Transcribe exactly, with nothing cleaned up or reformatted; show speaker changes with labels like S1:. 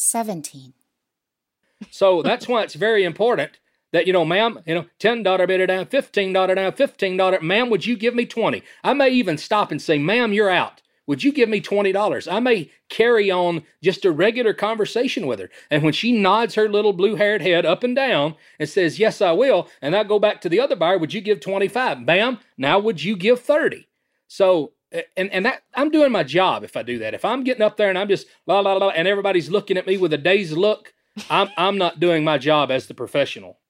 S1: seventeen.
S2: So that's why it's very important that, you know, ma'am, you know, ten dollar bid down, fifteen dollar down, fifteen dollar, ma'am, would you give me twenty? I may even stop and say, ma'am, you're out. Would you give me twenty dollars? I may carry on just a regular conversation with her. And when she nods her little blue-haired head up and down and says, yes, I will, and I go back to the other buyer, would you give twenty-five? Ma'am, now would you give thirty? So, and, and that I'm doing my job if I do that. If I'm getting up there and I'm just la, la, la, and everybody's looking at me with a dazed look, I'm, I'm not doing my job as the professional.